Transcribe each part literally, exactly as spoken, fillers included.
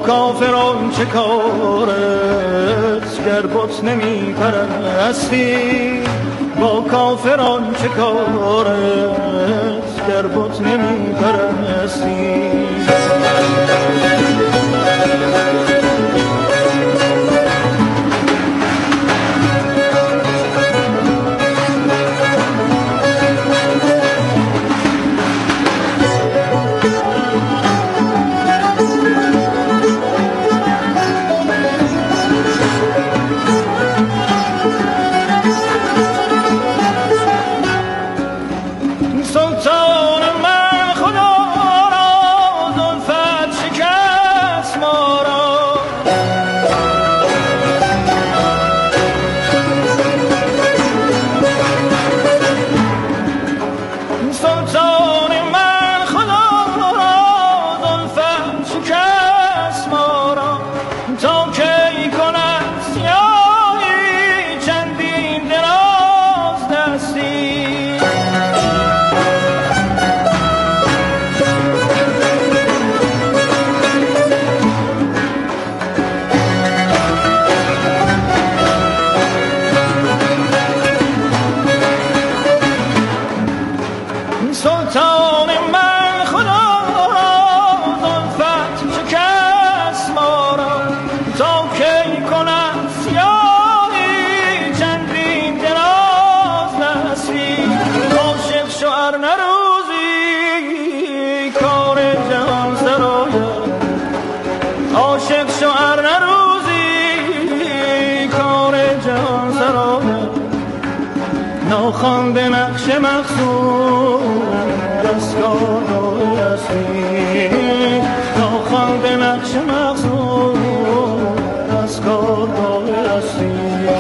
کافران چه کارت گر بت نمی پرستی؟ با کافران چه کارت گر بت نمی پرستی؟ ناخوان به نقش مخصوم دستگاه هستی، ناخوان به نقش مخصوم دستگاه هستی.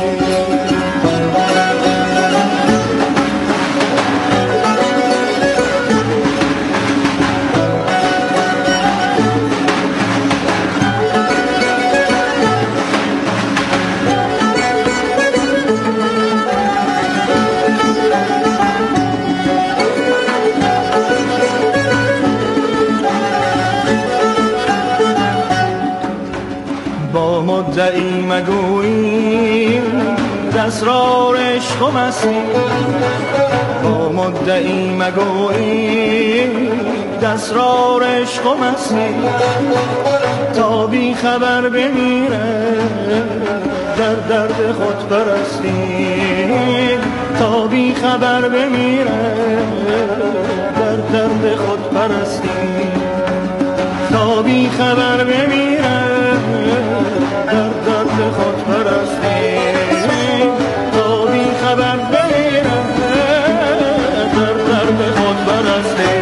مدعی مگویی اسرار عشق و مستی، با مدعی مگویی اسرار عشق و مستی، تا بی خبر بمیره در درد خود پرستی، تا بی خبر بمیره در درد خود پرستی، تا بی خبر بمیره در درد خود پرستی، تا بی خبر بمیره در درد خود پرستی.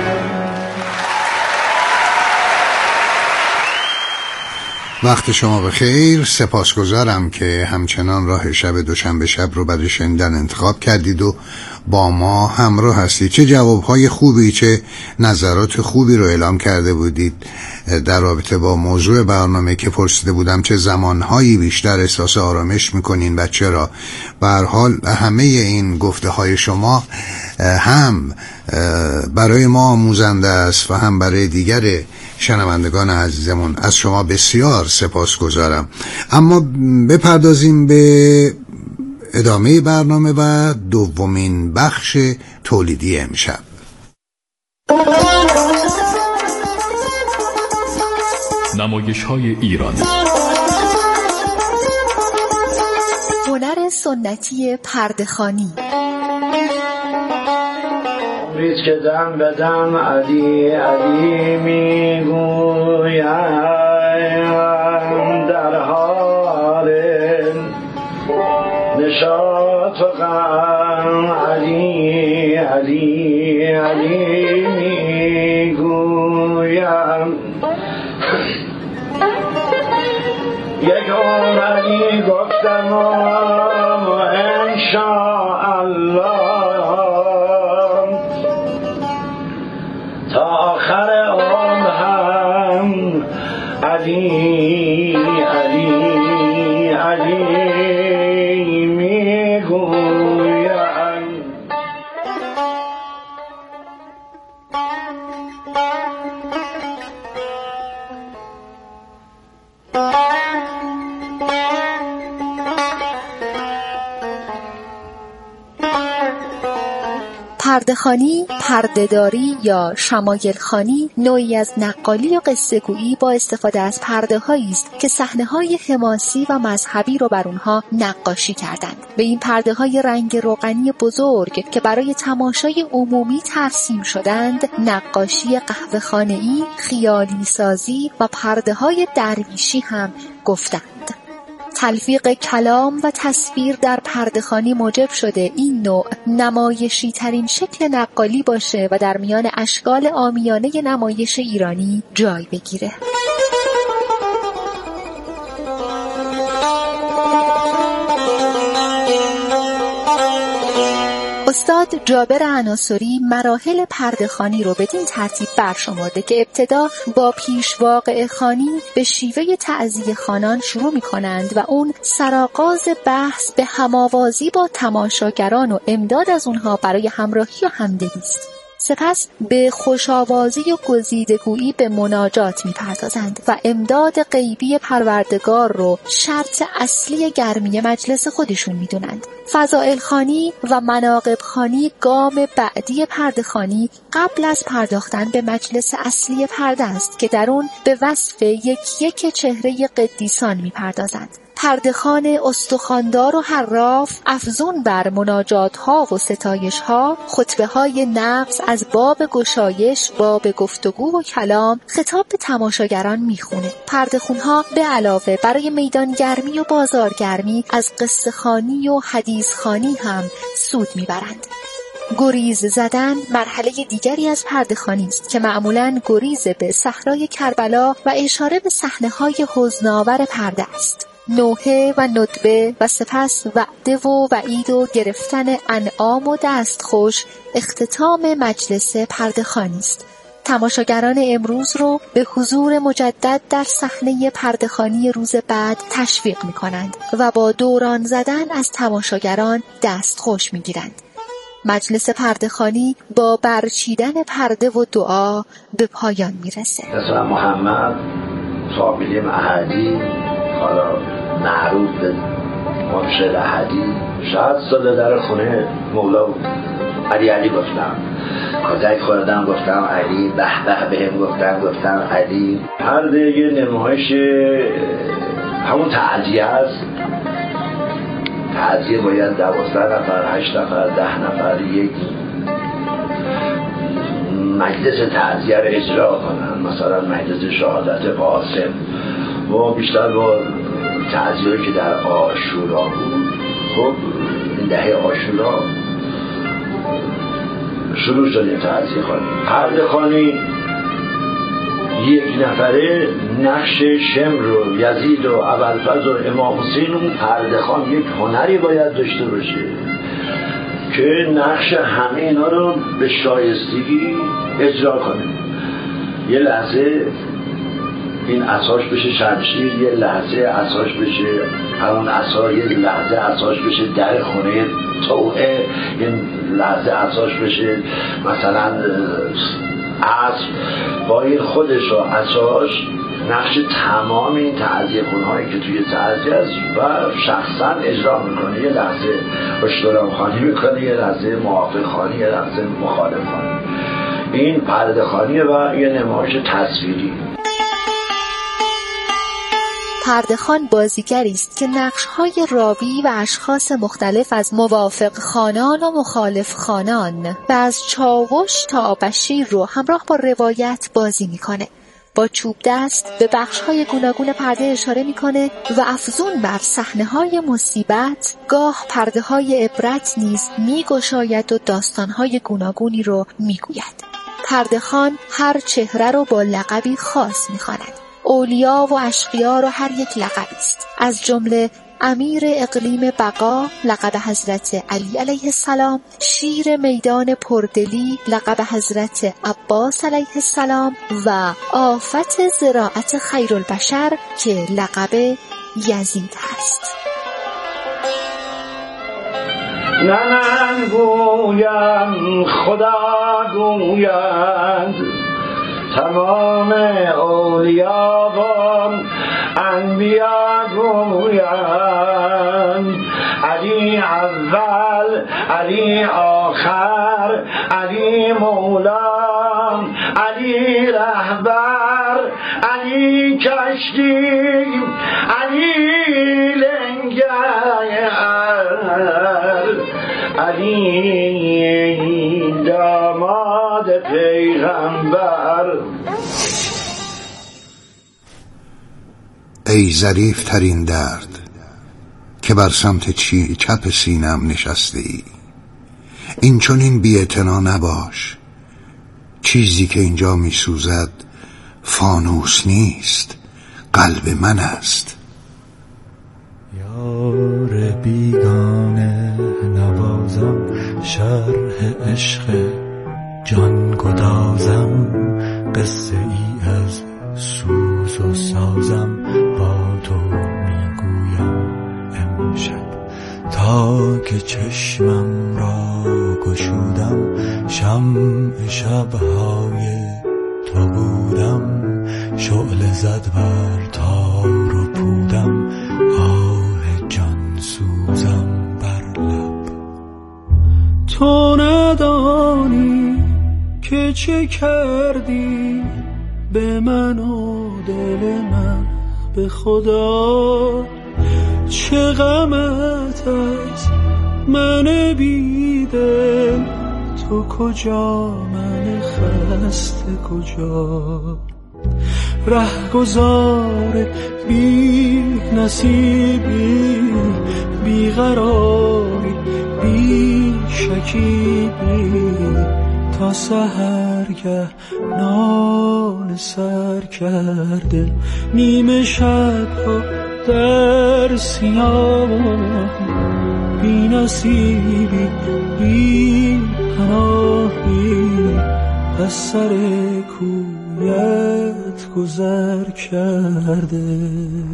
وقت شما بخیر. سپاسگزارم که همچنان راه شب دوشنبه شب رو برای شنیدن انتخاب کردید و با ما همراه هستید. چه جوابهای خوبی، چه نظرات خوبی رو اعلام کرده بودید در رابطه با موضوع برنامه که پرسیده بودم چه زمانهایی بیشتر احساس آرامش میکنین و چرا. به هر حال همه این گفته های شما هم برای ما آموزنده است و هم برای دیگر شنوندگان عزیزمون. از شما بسیار سپاسگزارم. اما بپردازیم به ادامه برنامه و دومین بخش تولیدی امشب. نمایش‌های ایرانی، هنر سنتی پرده‌خوانی. امید که دم به دم علی علی میگویم در حال نشاط و غم، علی علی علی میگویم. یک عمر علی گفتم و انشاءالله تا آخر عمر هم علی علی علی میگویم. پرده‌خوانی، پرده‌داری یا شمایل خوانی نوعی از نقالی و قصه گویی با استفاده از پرده‌هایی است که صحنه‌های حماسی و مذهبی رو بر اونها نقاشی کردند. به این پرده‌های رنگ روغنی بزرگ که برای تماشای عمومی ترسیم شدند، نقاشی قهوه‌خانه‌ای، خیالی سازی و پرده‌های درویشی هم گفتند. تلفیق کلام و تصویر در پرده‌خوانی موجب شده این نوع نمایشی ترین شکل نقالی باشه و در میان اشکال عامیانه نمایش ایرانی جای بگیره. استاد جابر عناصری مراحل پرده‌خوانی رو بدین ترتیب برشمرده که ابتدا با پیش واقعه خوانی به شیوه تعزیه خوانان شروع می کنند و اون سرآغاز بحث به هماوازی با تماشاگران و امداد از اونها برای همراهی و همدلی است. سپس به خوشاوازی و گزیدگویی به مناجات می‌پردازند و امداد غیبی پروردگار رو شرط اصلی گرمی مجلس خودشون می‌دونند. فضائل خوانی و مناقب خوانی گام بعدی پرده خوانی قبل از پرداختن به مجلس اصلی پرده است که در اون به وصف یک یک چهره قدیسان می‌پردازند. پرده‌خوان استخواندار و حراف افزون بر مناجات‌ها و ستایش‌ها، خطبه‌های نفس از باب گشایش، باب گفتگو و کلام خطاب به تماشاگران میخونه. پرده‌خوان‌ها به علاوه برای میدانگرمی و بازارگرمی از قصه خوانی و حدیث خوانی هم سود میبرند. گریز زدن مرحله دیگری از پرده‌خوانی است که معمولاً گریز به صحرای کربلا و اشاره به صحنه‌های حزن‌آور پرده است. نوحه و ندبه و سپس وعده و وعید و گرفتن انعام و دستخوش اختتام مجلس پرده‌خوانی است. تماشاگران امروز رو به حضور مجدد در صحنه پرده‌خوانی روز بعد تشویق می کنند و با دوران زدن از تماشاگران دستخوش می گیرند. مجلس پرده‌خوانی با برچیدن پرده و دعا به پایان می رسه. مثلا محمد فامیلی احدی، حالا معروف به منشد احدی، شاید ساده در خونه مولا علی علی گفتم، کازک خوردم گفتم علی، به به بهم گفتم گفتم علی. هر دیگه نمایش همون تعزیه است. تعزیه باید دوازده نفر، هشت نفر، ده نفر یک مجلس تعزیه رو اجرا کنن. مثلا مجلس شهادت قاسم و بیشتر با تعزیه که در عاشورا بود. خب این دهه عاشورا شروع شد این تعزیه خوانی. پرده خوانی یک نفره نقش شمر و یزید و ابوالفضل و امام حسین، اون پرده خوان یک هنری باید داشته باشه که نقش همه اینا رو به شایستگی اجرا کنه. یه لحظه این عصاش بشه شمشیر، یه لحظه عصاش بشه همون عصا، یه لحظه عصاش بشه در خونه توعه، یه لحظه عصاش بشه مثلا عصر. با این خودش و عصاش نقش تمام این تعزیه خونهایی که توی تعزیه است و شخصا اجرا میکنه. یه لحظه اشترام خوانی میکنه، یه لحظه موافق خوانی، یه لحظه مخالف خوانی. این پرده خوانیه و یه نمایش تصویری. پرده‌خوان بازیگری است که نقش‌های راوی و اشخاص مختلف از موافق خوانان و مخالف خوانان و از چاوش تا بشیر رو همراه با روایت بازی میکنه. با چوب دست به بخش‌های گوناگون پرده اشاره میکنه و افزون بر صحنه‌های مصیبت گاه پرده‌های عبرت نیز میگشاید و داستان‌های گوناگونی رو میگوید. پرده‌خوان هر چهره رو با لقبی خاص میخواند. اولیا و اشقیا را هر یک لقبی است، از جمله امیر اقلیم بقا لقب حضرت علی علیه السلام، شیر میدان پردلی لقب حضرت عباس علیه السلام و آفت زراعت خیرالبشر که لقب یزید هست. نه من گویم خدا گوید، تمام اولیا و انبیا گویند، علی اول علی آخر آخر علی مولام، علی رهبر، علی کشتی، علی لنگر، علی داماد پیغمبر. ای ظریف ترین درد که بر سمت چی چپ سینم نشسته ای، این چون این بی‌اعتنا نباش، چیزی که اینجا می سوزد فانوس نیست، قلب من است. یار بیگانه نوازم، شرح عشق جان گدازم، قصه ای از سوز و سازم، با تو میگویم امشب. تا که چشمم را گشودم، شمع شبهای تو بودم، شعله زد بر تار و پودم، آه جان سوزم بر لب. تو ندانی که چه کردی به من و دل من، به خدا چه غمت از من بیدل، تو کجا من خسته کجا، رهگذار بی نصیبی، بی قراری، بی شکیبی، تا سحرگه نان سر کرده، نیمه شبها در سیاهم، بی نصیبی، بی پناهی، از سر کویت گذر کرده.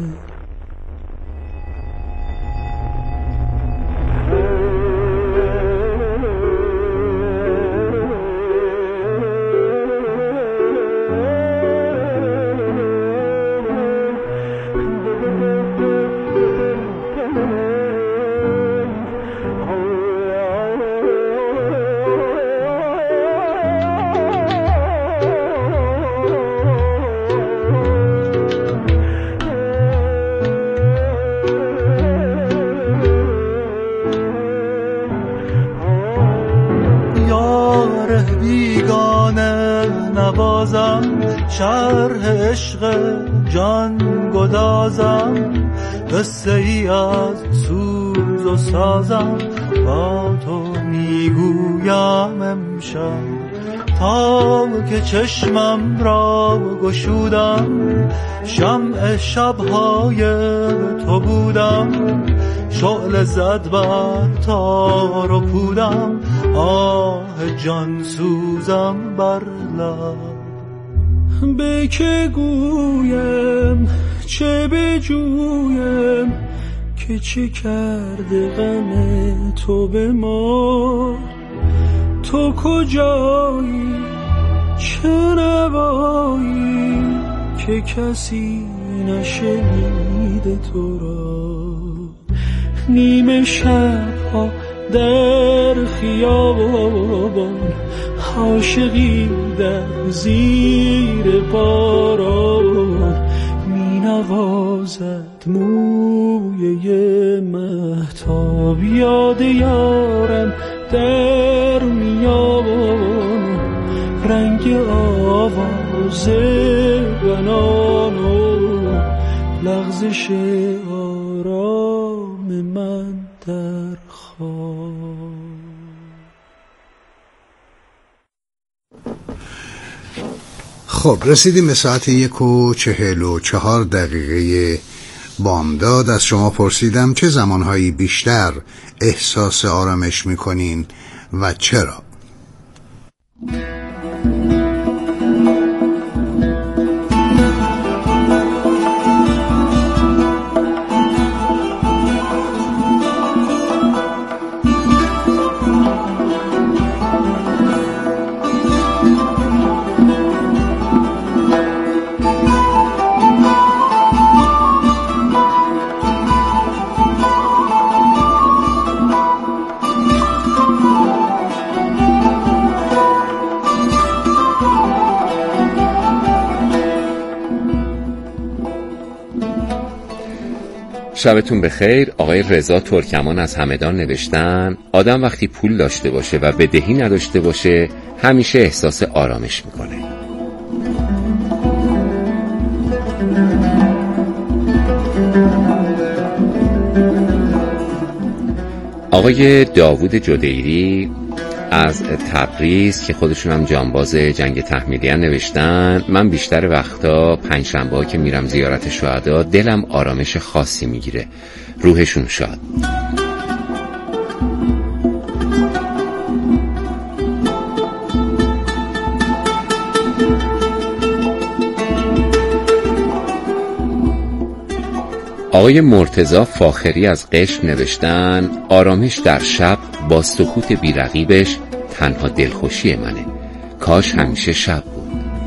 شرح عشق جان گدازم، قصه ای از سوز و سازم، با تو میگویم امشب. تا که چشمم را گشودم، شمع شبهای تو بودم، شعله زد بر تار و پودم، آه جان سوزم بر لب. به که گویم چه بجویم، که چه کرده غم تو به ما، تو کجایی چه نوایی، که کسی نشنیده تو را، نیمه شبها در خیابان، عاشقی در زیر باران، می نوازد موی مهتاب، یاد یارم در میان، رنگ آواز بنان و لغزش آرام من در خواب. خب رسیدیم به ساعت یک و چهل و چهار دقیقه بامداد. از شما پرسیدم چه زمانهایی بیشتر احساس آرامش میکنین و چرا؟ شبتون بخیر. آقای رضا ترکمان از همدان نوشتن آدم وقتی پول داشته باشه و بدهی نداشته باشه همیشه احساس آرامش میکنه. آقای داوود جدیری از تبریز که خودشون هم جانباز جنگ تحمیلی هم نوشتن من بیشتر وقتا پنجشنبه ها که میرم زیارت شهدا دلم آرامش خاصی میگیره. روحشون شاد. آقای مرتضی فاخری از قشم نوشتن آرامش در شب با سکوت بی‌رقیبش تنها دلخوشی منه. کاش همیشه شب بود.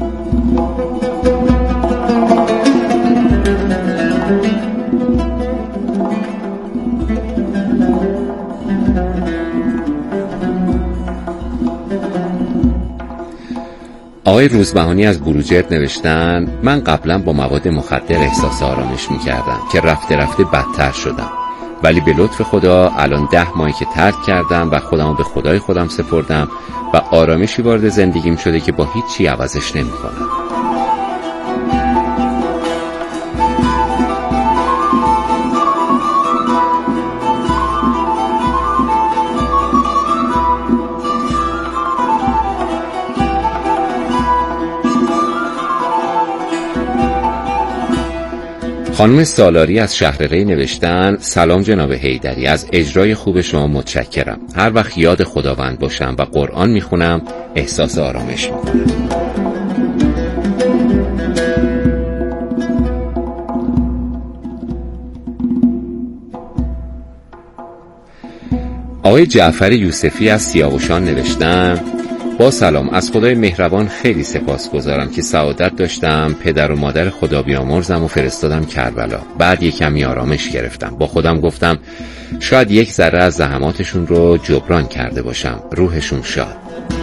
آقای روزبهانی از بروجرد نوشتن من قبلا با مواد مخدر احساس آرامش میکردم که رفته رفته بدتر شدم، ولی به لطف خدا الان ده ماهی که ترک کردم و خودمو به خدای خودم سپردم و آرامشی وارد زندگیم شده که با هیچ چی عوضش نمیکنم. خانم سالاری از شهر ری نوشتن سلام جناب حیدری، از اجرای خوب شما متشکرم. هر وقت یاد خداوند باشم و قرآن میخونم احساس آرامش میکنم. آقای جعفر یوسفی از سیاوشان نوشتن با سلام، از خدای مهربان خیلی سپاسگزارم که سعادت داشتم پدر و مادر خدا بیامرزم و فرستادم کربلا. بعد یک کمی آرامش گرفتم. با خودم گفتم شاید یک ذره از زحماتشون رو جبران کرده باشم. روحشون شاد.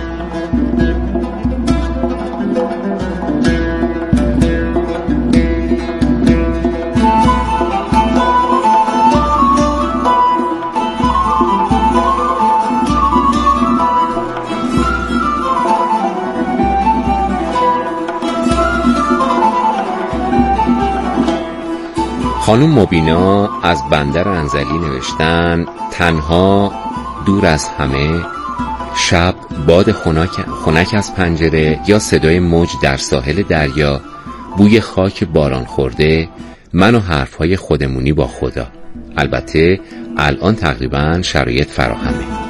خانم مبینا از بندر انزلی نوشتن تنها دور از همه شب باد خنک, خنک از پنجره یا صدای موج در ساحل دریا، بوی خاک باران خورده، من و حرفهای خودمونی با خدا. البته الان تقریبا شرایط فراهمه.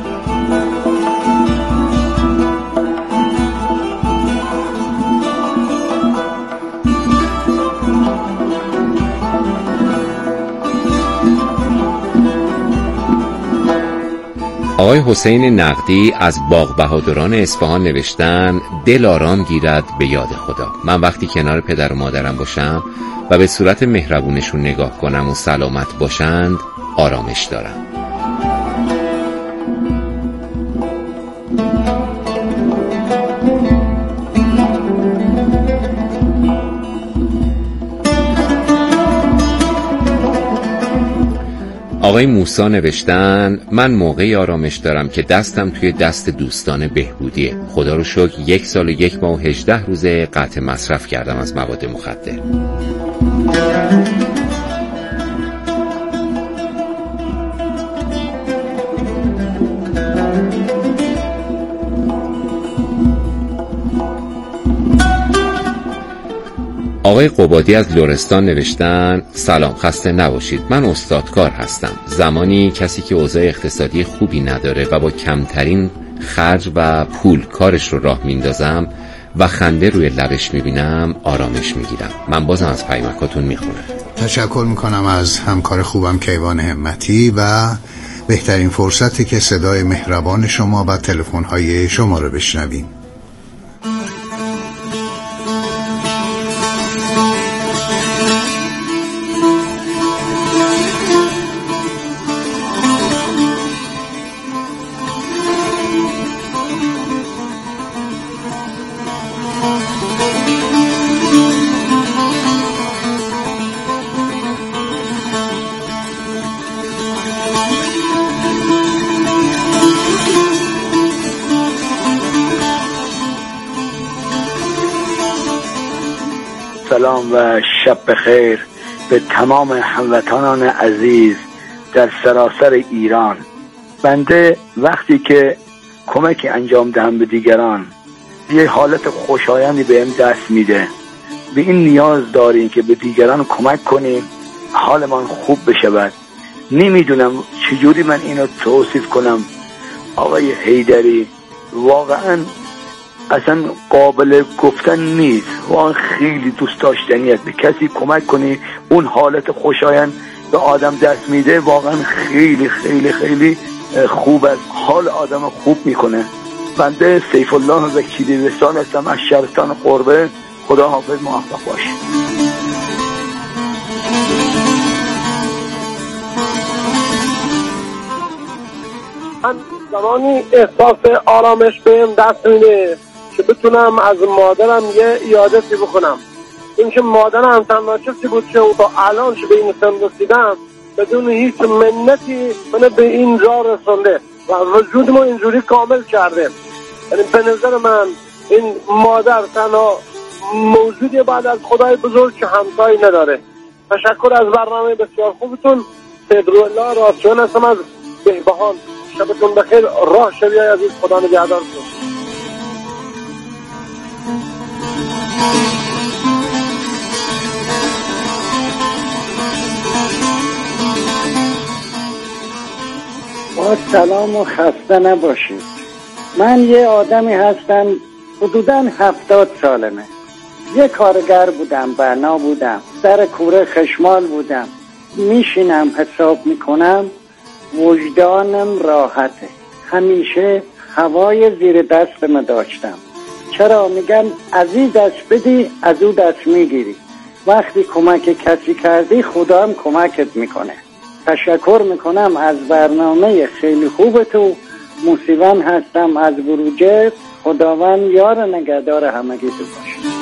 آقای حسین نقدی از باغ بهادران اصفهان نوشتن دل آرام گیرد به یاد خدا. من وقتی کنار پدر و مادرم باشم و به صورت مهربونشون نگاه کنم و سلامت باشند آرامش دارم. آقای موسی نوشتن من موقعی آرامش دارم که دستم توی دست دوستان بهبودیه. خدا رو شکر یک سال و یک ماه و هجده روزه قطع مصرف کردم از مواد مخدر. آقای قبادی از لرستان نوشتن سلام، خسته نباشید. من استادکار هستم. زمانی کسی که اوضاع اقتصادی خوبی نداره و با کمترین خرج و پول کارش رو راه میندازم و خنده روی لبش میبینم آرامش میگیرم. من بازم از پیامکاتون میخونم. تشکر میکنم از همکار خوبم کیوان همتی و بهترین فرصتی که صدای مهربان شما و تلفن‌های شما رو بشنویم. سلام و شب بخیر به تمام هموطنان عزیز در سراسر ایران. بنده وقتی که کمکی انجام دهم به دیگران یه حالت خوشایندی بهم دست میده. به این نیاز داریم که به دیگران کمک کنیم حالمان خوب بشود. نمیدونم چجوری من اینو توصیف کنم آقای حیدری، واقعا اصلا قابل گفتن نیست. واقعا خیلی دوست داشتنیه به کسی کمک کنی اون حالت خوشایند به آدم دست میده. واقعا خیلی خیلی خیلی خوب است، حال آدم خوب میکنه. بنده سیف الله وکیلی وصال هستم از شهرستان قربه. خدا حافظ، موفق باش. من زمانی احساس آرامش بهم دست میده که بتونم از مادرم یه ایادتی بکنم. این که مادرم تنها کسی بود که تا الان که به این سن رسیدم بدون هیچ منتی من به این جا رسونده و وجود ما اینجوری کامل کرده. یعنی به نظر من این مادر تنها موجودی بعد از خدای بزرگ که همتایی نداره. تشکر از برنامه بسیار خوبتون. سیدرالله راسیون هستم از بهبهان. شبتون بخیر، راه شبیه عزیز، خدا نگهدارتون. با سلام و خسته نباشید. من یه آدمی هستم حدوداً هفتاد سالمه. یه کارگر بودم، بنا بودم، در کوره خشمال بودم. میشینم حساب میکنم وجدانم راحته. همیشه هوای زیر دستم داشتم. چرا؟ میگن از این دست بدی از اون دست میگیری. وقتی کمک کسی کردی خدا هم کمکت میکنه. تشکر میکنم از برنامه خیلی خوب تو. موسیوان هستم از بروجرد. خداوند یار نگهدار همگی تو باشه.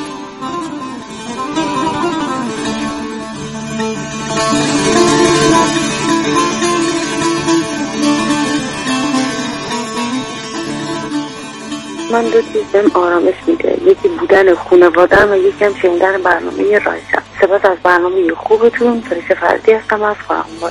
من دو چیز بهم آرامش میده، یکی بودن خانواده‌ام و یکی هم شنیدن برنامه رایشم. سپس از برنامه خوبتون. فریشه فردی هستم از خواهمباد.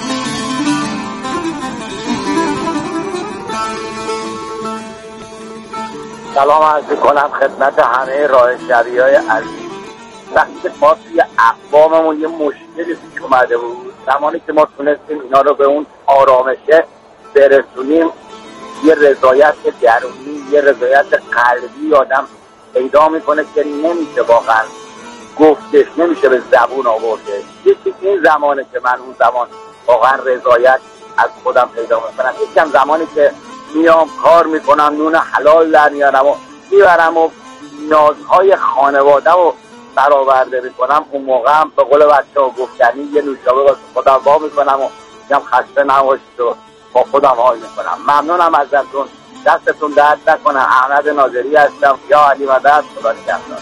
سلام عرض کنم خدمت همه رایشگری‌های عزیز. وقتی که ما توی اقواممون یه مشکلی پیش اومده بود، زمانی که ما تونستیم اینا رو به اون آرامشه برسونیم، یه رضایت درونی، یه رضایت قلبی آدم پیدا میکنه که نمیشه واقعا گفتش، نمیشه به زبون آورده. یکی این زمانه که من اون زمان واقعا رضایت از خودم پیدا میکنم. یکم زمانی که میام کار میکنم، نون حلال در میارم و میبرم و نیازهای خانواده رو برآورده میکنم، اون موقع هم به قول بچه ها گفتنی یه نوشابه واسه خودم وا میکنم و میگم خسته نباشید و با خودم حال میکنم. ممنونم ازتون، دستتون درد نکنه. احمد ناظری هستم. یا علی مدد. خدا نگهدار.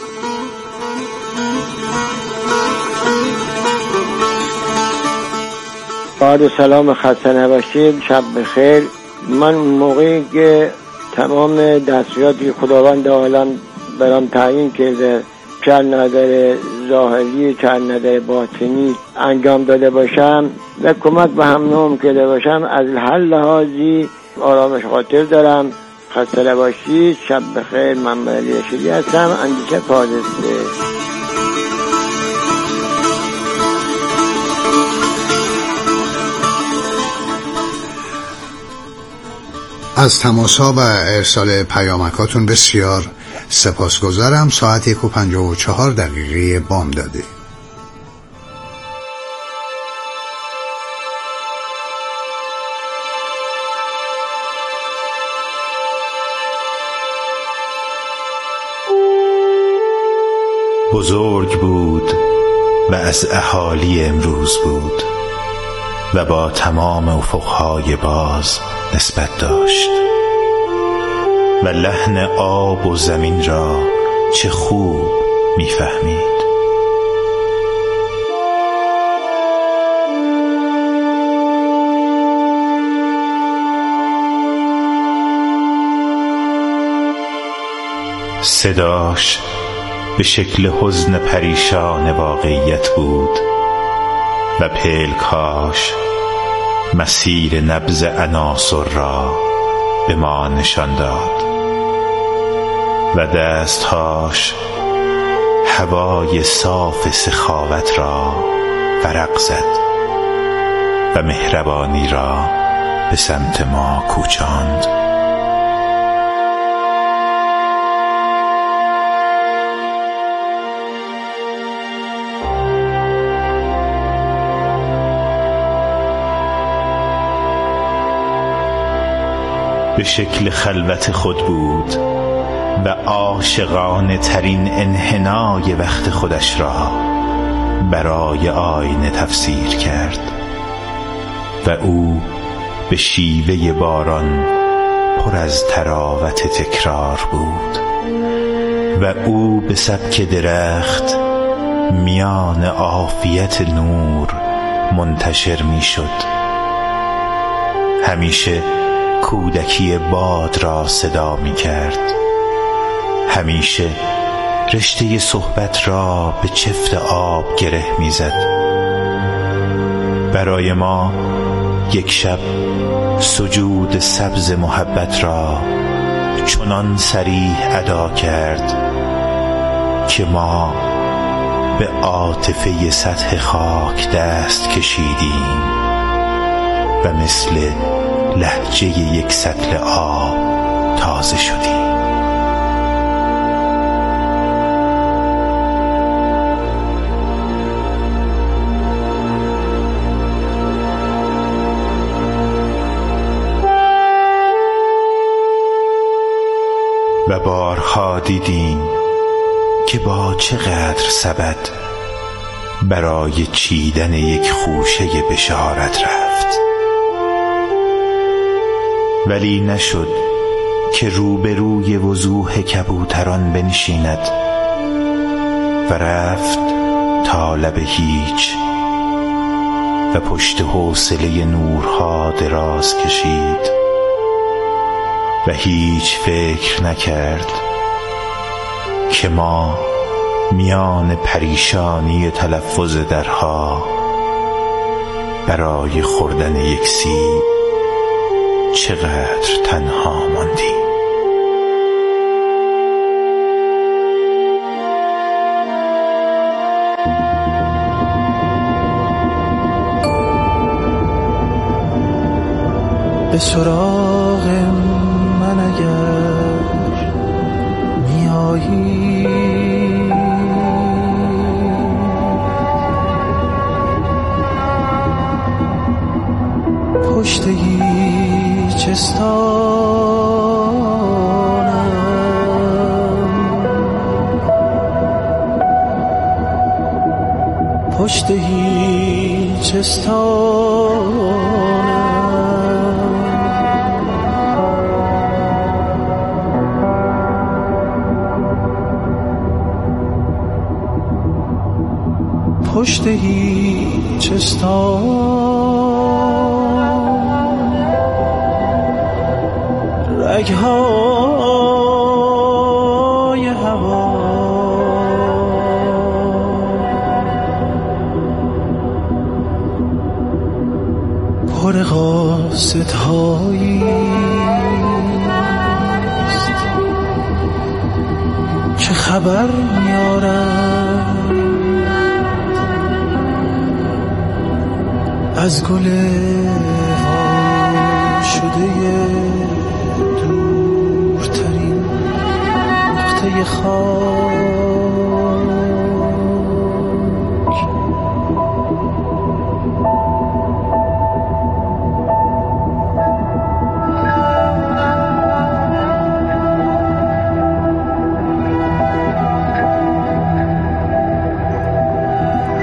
بعد سلام، خسته نباشید، شب بخیر. من موقعی که تمام دستوراتی خداوند عالم برام تعیین کرده چه نظر ظاهری چه نظر باطنی انجام داده باشم و کمک به هم نوم کرده باشم، از هر لحاظی آرامش خاطر دارم. خسته نباشید، شب بخیر. من علی رشیدی هستم، اندیشه پادسته. از تماس‌ها و ارسال پیامکاتون بسیار سپاسگزارم. ساعت یک و پنجاه و چهار دقیقه بامداده. بزرگ بود و از اهالی امروز بود و با تمام افقهای باز نسبت داشت و لحن آب و زمین را چه خوب می‌فهمید. صداش به شکل حزن پریشان واقعیت بود و پلکاش مسیر نبض عناصر را به ما نشان داد و دستهاش هوای صاف سخاوت را ورق زد و مهربانی را به سمت ما کوچاند. به شکل خلوت خود بود و عاشقانه ترین انحنای وقت خودش را برای آینه تفسیر کرد و او به شیوه باران پر از تراوت تکرار بود و او به سبک درخت میان عافیت نور منتشر می شد. همیشه کودکی باد را صدا می کرد، همیشه رشته صحبت را به چفت آب گره می زد. برای ما یک شب سجود سبز محبت را چنان صریح ادا کرد که ما به عاطفه سطح خاک دست کشیدیم و مثل لهجه یک سطل آب تازه شدیم. و بارها دیدیم که با چقدر سبد برای چیدن یک خوشه بشارت رفت، ولی نشد که روبروی وضوح کبوتران بنشیند و رفت تا لب هیچ و پشت حوصله نورها دراز کشید و هیچ فکر نکرد که ما میان پریشانی تلفظ درها برای خوردن یک سیب چقدر تنها ماندیم. به سراغ من اگر میایی، پشت هیچ استانم، پشت هیچ استانم، پشت هیچ استان، رگهای هوا پر قاصدهایی است که خبر میارن از گل وا شده دورترین نقطه خاک.